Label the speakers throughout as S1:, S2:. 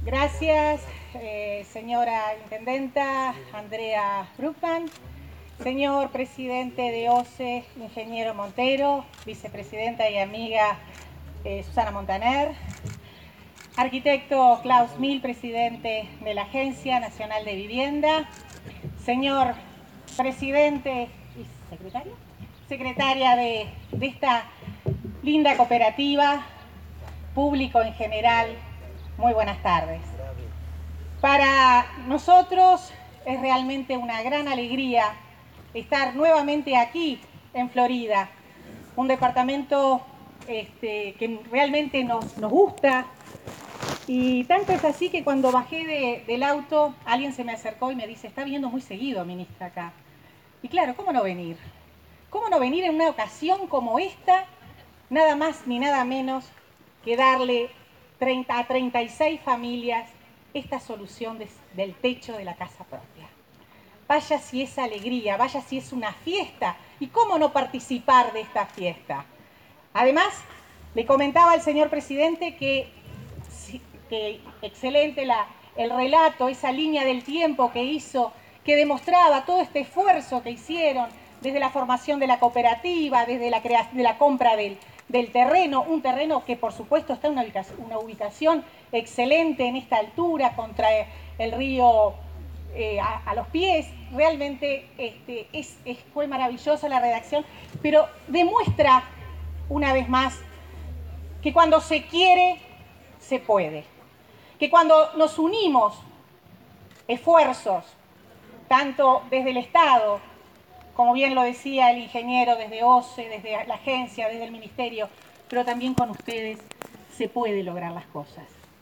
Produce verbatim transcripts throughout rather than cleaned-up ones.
S1: Gracias, eh, señora Intendenta Andrea Bruckmann, señor Presidente de O C E, Ingeniero Montero, Vicepresidenta y amiga eh, Susana Montaner, arquitecto Klaus Mill, Presidente de la Agencia Nacional de Vivienda, señor Presidente y Secretaria, Secretaria de, de esta linda cooperativa, público en general, muy buenas tardes. Para nosotros es realmente una gran alegría estar nuevamente aquí en Florida, un departamento este, que realmente nos, nos gusta, y tanto es así que cuando bajé de, del auto alguien se me acercó y me dice: está viniendo muy seguido, ministra, acá. Y claro, ¿cómo no venir? ¿Cómo no venir en una ocasión como esta? Nada más ni nada menos que darle treinta a treinta y seis familias esta solución de, del techo de la casa propia. Vaya si es alegría, vaya si es una fiesta. ¿Y cómo no participar de esta fiesta? Además, le comentaba al señor presidente que, que excelente la, el relato, esa línea del tiempo que hizo, que demostraba todo este esfuerzo que hicieron desde la formación de la cooperativa, desde la, crea, de la compra del, del terreno, un terreno que por supuesto está en una ubicación, una ubicación excelente en esta altura contra el río eh, a, a los pies. Realmente este, es, es, fue maravillosa la redacción, pero demuestra una vez más que cuando se quiere, se puede. Que cuando nos unimos esfuerzos, tanto desde el Estado, como bien lo decía el ingeniero, desde O C E, desde la agencia, desde el ministerio, pero también con ustedes, se puede lograr las cosas.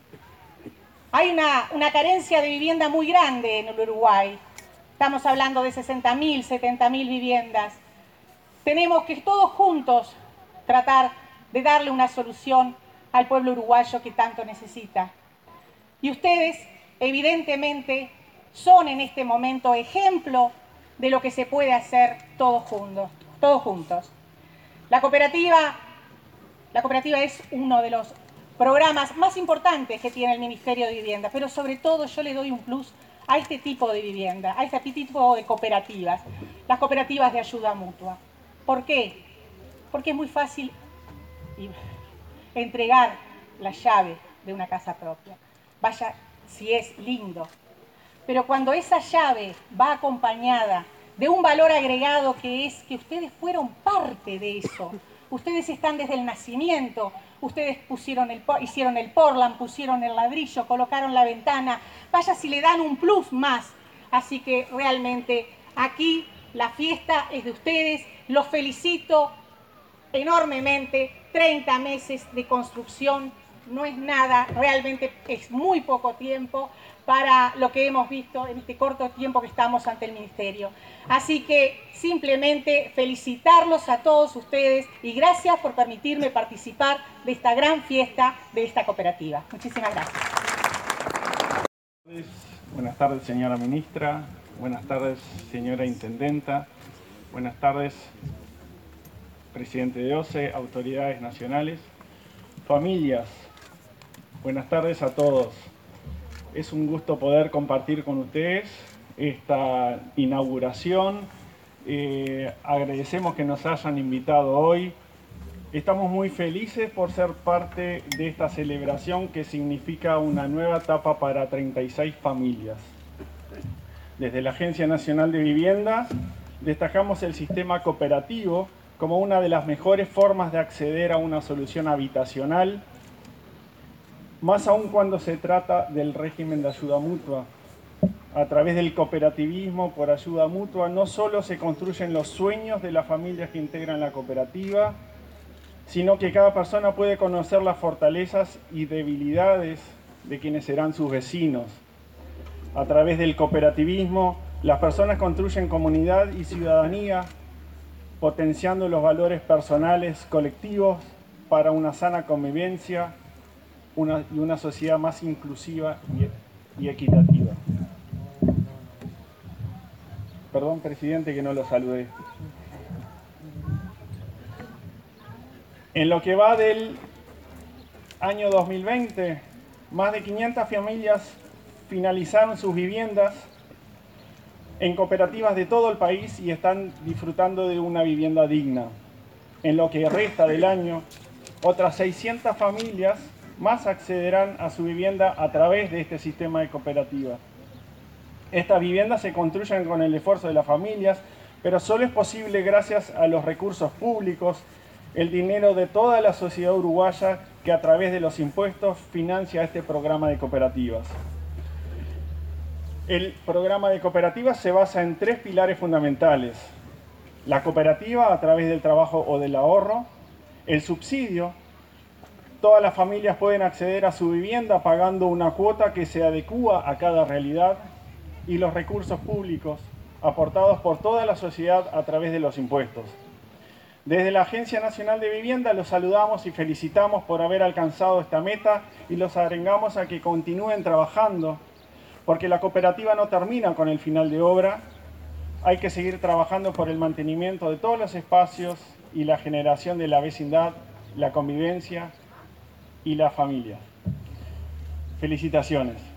S1: Hay una, una carencia de vivienda muy grande en el Uruguay. Estamos hablando de sesenta mil, setenta mil viviendas. Tenemos que todos juntos tratar de darle una solución al pueblo uruguayo que tanto necesita. Y ustedes, evidentemente, son en este momento ejemplo de lo que se puede hacer todos juntos. Todos juntos. La cooperativa, la cooperativa es uno de los programas más importantes que tiene el Ministerio de Vivienda, pero sobre todo yo le doy un plus a este tipo de vivienda, a este tipo de cooperativas, las cooperativas de ayuda mutua. ¿Por qué? Porque es muy fácil entregar la llave de una casa propia. Vaya si es lindo. Pero cuando esa llave va acompañada de un valor agregado, que es que ustedes fueron parte de eso, ustedes están desde el nacimiento, ustedes pusieron el, hicieron el portland, pusieron el ladrillo, colocaron la ventana, vaya si le dan un plus más. Así que realmente aquí la fiesta es de ustedes, los felicito enormemente. Treinta meses de construcción no es nada, realmente es muy poco tiempo para lo que hemos visto en este corto tiempo que estamos ante el Ministerio. Así que simplemente felicitarlos a todos ustedes y gracias por permitirme participar de esta gran fiesta de esta cooperativa. Muchísimas gracias.
S2: Buenas tardes, señora ministra. Buenas tardes, señora intendenta. Buenas tardes, presidente de O C E, autoridades nacionales, familias. Buenas tardes a todos. Es un gusto poder compartir con ustedes esta inauguración. Eh, agradecemos que nos hayan invitado hoy. Estamos muy felices por ser parte de esta celebración que significa una nueva etapa para treinta y seis familias. Desde la Agencia Nacional de Vivienda destacamos el sistema cooperativo como una de las mejores formas de acceder a una solución habitacional, más aún cuando se trata del régimen de ayuda mutua. A través del cooperativismo por ayuda mutua no solo se construyen los sueños de las familias que integran la cooperativa, sino que cada persona puede conocer las fortalezas y debilidades de quienes serán sus vecinos. A través del cooperativismo, las personas construyen comunidad y ciudadanía, potenciando los valores personales colectivos para una sana convivencia una, y una sociedad más inclusiva y, y equitativa. Perdón, presidente, que no lo saludé. En lo que va del año dos mil veinte, más de quinientas familias finalizaron sus viviendas en cooperativas de todo el país y están disfrutando de una vivienda digna. En lo que resta del año, otras seiscientas familias más accederán a su vivienda a través de este sistema de cooperativas. Estas viviendas se construyen con el esfuerzo de las familias, pero solo es posible gracias a los recursos públicos, el dinero de toda la sociedad uruguaya que a través de los impuestos financia este programa de cooperativas. El programa de cooperativas se basa en tres pilares fundamentales: la cooperativa a través del trabajo o del ahorro, el subsidio, todas las familias pueden acceder a su vivienda pagando una cuota que se adecúa a cada realidad, y los recursos públicos aportados por toda la sociedad a través de los impuestos. Desde la Agencia Nacional de Vivienda los saludamos y felicitamos por haber alcanzado esta meta y los arengamos a que continúen trabajando, porque la cooperativa no termina con el final de obra. Hay que seguir trabajando por el mantenimiento de todos los espacios y la generación de la vecindad, la convivencia y la familia. Felicitaciones.